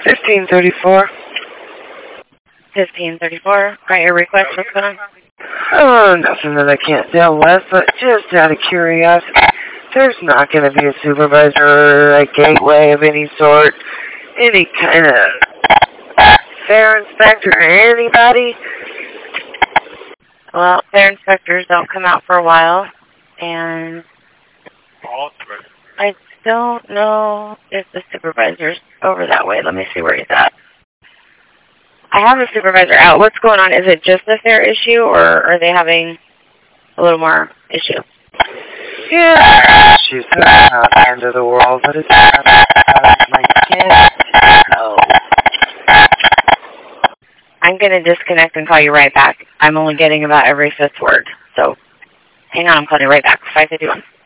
1534. 1534. Got your request. What's going on? Oh, nothing that I can't deal with, but just out of curiosity, there's not going to be a supervisor or a gateway of any sort, any kind of fare inspector or anybody? Well, fare inspectors don't come out for a while, and I don't know if the supervisor's over that way. Let me see where he's at. I have a supervisor out. What's going on? Is it just a fare issue, or are they having a little more issue? Yeah, she's not the end of the world, but it's not my kid. No. I'm going to disconnect and call you right back. I'm only getting about every fifth word, so hang on, I'm calling you right back. 551.